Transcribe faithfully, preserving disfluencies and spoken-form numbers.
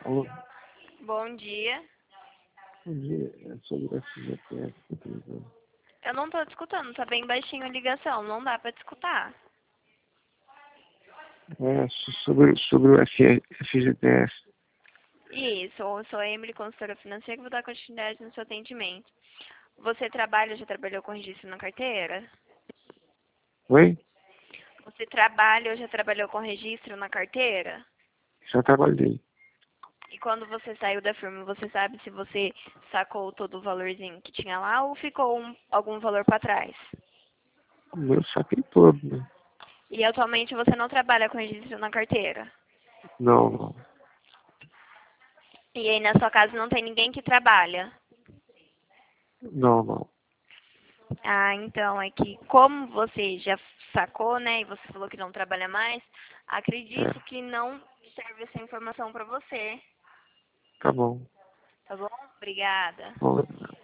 Alô, Bom dia. bom dia. É sobre o F G T S que eu tô ligando. Eu não tô te escutando, tá bem baixinho a ligação, não dá pra te escutar. É so- sobre, sobre o F- FGTS. Isso, eu sou a Emily, consultora financeira, que vou dar continuidade no seu atendimento. Você trabalha, já trabalhou com registro na carteira? Oi? Você trabalha ou já trabalhou com registro na carteira? Já trabalhei. E quando você saiu da firma, você sabe se você sacou todo o valorzinho que tinha lá ou ficou um- algum valor pra trás? O meu saquei todo, né? E atualmente você não trabalha com registro na carteira? Não, não. E aí na sua casa não tem ninguém que trabalha? Não, não. Ah, então, é que como você já sacou, né, e você falou que não trabalha mais, acredito É, que não serve essa informação para você, tá bom. tá bom? Obrigada. Bom,